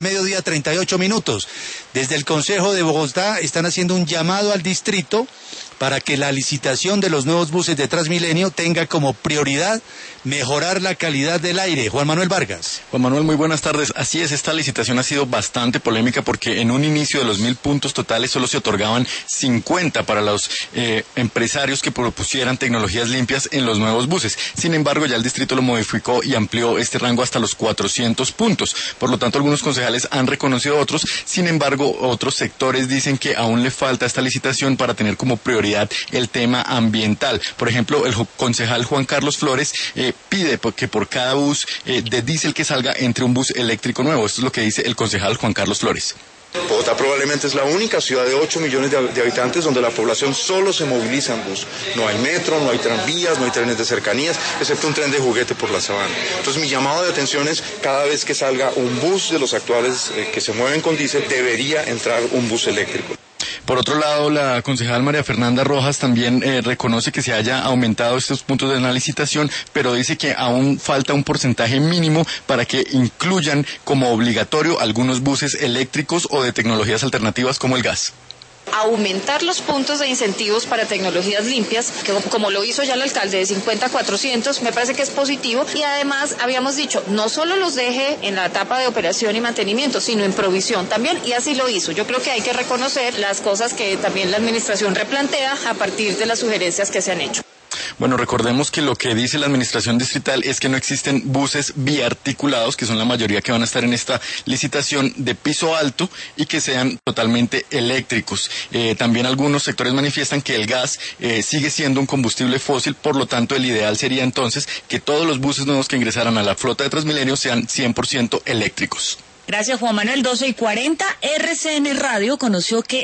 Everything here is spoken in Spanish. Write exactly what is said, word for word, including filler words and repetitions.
Mediodía treinta y ocho minutos. Desde el Consejo de Bogotá están haciendo un llamado al distrito para que la licitación de los nuevos buses de Transmilenio tenga como prioridad mejorar la calidad del aire. Juan Manuel Vargas. Juan Manuel, muy buenas tardes. Así es, esta licitación ha sido bastante polémica porque en un inicio de los mil puntos totales solo se otorgaban cincuenta para los eh, empresarios que propusieran tecnologías limpias en los nuevos buses. Sin embargo, ya el distrito lo modificó y amplió este rango hasta los cuatrocientos puntos. Por lo tanto, algunos concejales han reconocido otros. Sin embargo, otros sectores dicen que aún le falta esta licitación para tener como prioridad el tema ambiental. Por ejemplo, el concejal Juan Carlos Flores eh, pide que por cada bus eh, de diésel que salga entre un bus eléctrico nuevo. Esto es lo que dice el concejal Juan Carlos Flores. Bogotá probablemente es la única ciudad de ocho millones de, de habitantes donde la población solo se moviliza en bus. No hay metro, no hay tranvías, no hay trenes de cercanías, excepto un tren de juguete por la sabana. Entonces mi llamado de atención es, cada vez que salga un bus de los actuales eh, que se mueven con diésel, debería entrar un bus eléctrico. Por otro lado, la concejal María Fernanda Rojas también eh, reconoce que se haya aumentado estos puntos de la licitación, pero dice que aún falta un porcentaje mínimo para que incluyan como obligatorio algunos buses eléctricos o de tecnologías alternativas como el gas. Aumentar los puntos de incentivos para tecnologías limpias, que como lo hizo ya el alcalde, de cincuenta a cuatrocientos, me parece que es positivo. Y además habíamos dicho, no solo los deje en la etapa de operación y mantenimiento, sino en provisión también, y así lo hizo. Yo creo que hay que reconocer las cosas que también la administración replantea a partir de las sugerencias que se han hecho. Bueno, recordemos que lo que dice la administración distrital es que no existen buses biarticulados, que son la mayoría que van a estar en esta licitación, de piso alto y que sean totalmente eléctricos. Eh, también algunos sectores manifiestan que el gas eh, sigue siendo un combustible fósil, por lo tanto el ideal sería entonces que todos los buses nuevos que ingresaran a la flota de Transmilenio sean cien por ciento eléctricos. Gracias, Juan Manuel. doce y cuarenta, R C N Radio conoció que